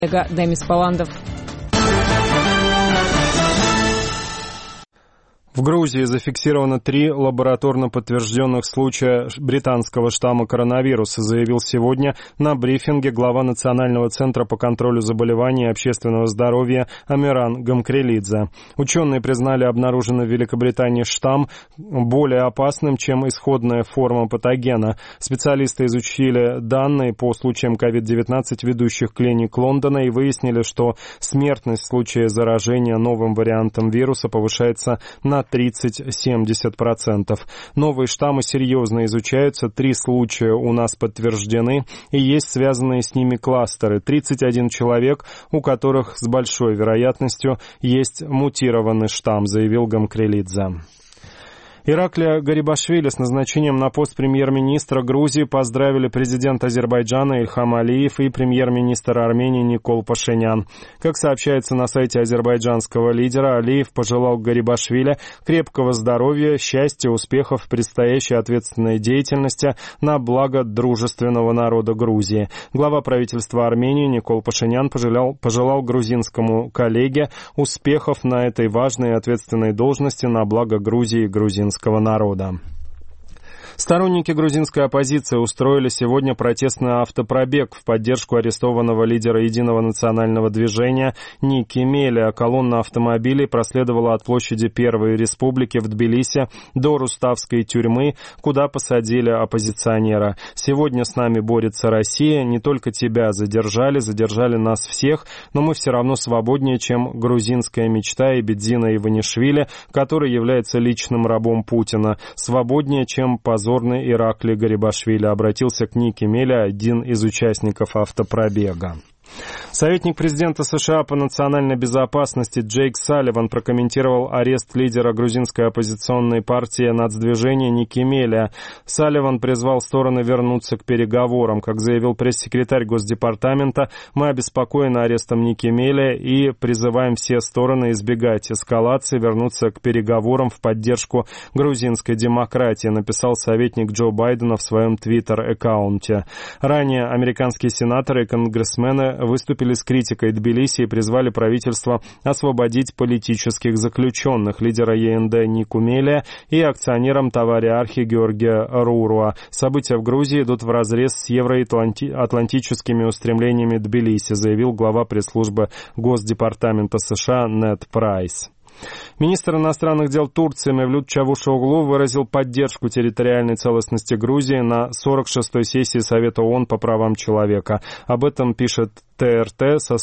Демис Паландов. В Грузии зафиксировано 3 лабораторно подтвержденных случая британского штамма коронавируса, заявил сегодня на брифинге глава Национального центра по контролю заболеваний и общественного здоровья Амиран Гамкрелидзе. Ученые признали обнаруженный в Великобритании штамм более опасным, чем исходная форма патогена. Специалисты изучили данные по случаям COVID-19 ведущих клиник Лондона и выяснили, что смертность в случае заражения новым вариантом вируса повышается на 30-70%. Новые штаммы серьезно изучаются, 3 случая у нас подтверждены, и есть связанные с ними кластеры. 31 человек, у которых с большой вероятностью есть мутированный штамм, заявил Гамкрелидзе. Ираклия Гарибашвили с назначением на пост премьер-министра Грузии поздравили президент Азербайджана Ильхам Алиев и премьер-министр Армении Никол Пашинян. Как сообщается на сайте азербайджанского лидера, Алиев пожелал Гарибашвили крепкого здоровья, счастья, успехов в предстоящей ответственной деятельности на благо дружественного народа Грузии. Глава правительства Армении Никол Пашинян пожелал грузинскому коллеге успехов на этой важной и ответственной должности на благо Грузии и грузинского народа. Сторонники грузинской оппозиции устроили сегодня протестный автопробег в поддержку арестованного лидера Единого национального движения Ники Мелия. Колонна автомобилей проследовала от площади Первой Республики в Тбилиси до Руставской тюрьмы, куда посадили оппозиционера. «Сегодня с нами борется Россия. Не только тебя задержали нас всех, но мы все равно свободнее, чем грузинская мечта Эбедзина Иванишвили, который является личным рабом Путина. Свободнее, чем позорный Ираклий Гарибашвили», обратился к Ники Мелия, один из участников автопробега. Советник президента США по национальной безопасности Джейк Салливан прокомментировал арест лидера грузинской оппозиционной партии нацдвижения Ники Мелия. Салливан призвал стороны вернуться к переговорам. Как заявил пресс-секретарь Госдепартамента, мы обеспокоены арестом Ники Мелия и призываем все стороны избегать эскалации, вернуться к переговорам в поддержку грузинской демократии, написал советник Джо Байдена в своем твиттер-аккаунте. Ранее американские сенаторы и конгрессмены выступили с критикой Тбилиси и призвали правительство освободить политических заключенных, лидера ЕНД Нику Мелия и акционером Тавариархи Георгия Руруа. События в Грузии идут вразрез с евроатлантическими устремлениями Тбилиси, заявил глава пресс-службы Госдепартамента США Нед Прайс. Министр иностранных дел Турции Мевлют Чавушоглу выразил поддержку территориальной целостности Грузии на 46-й сессии Совета ООН по правам человека. Об этом пишет ТРТ со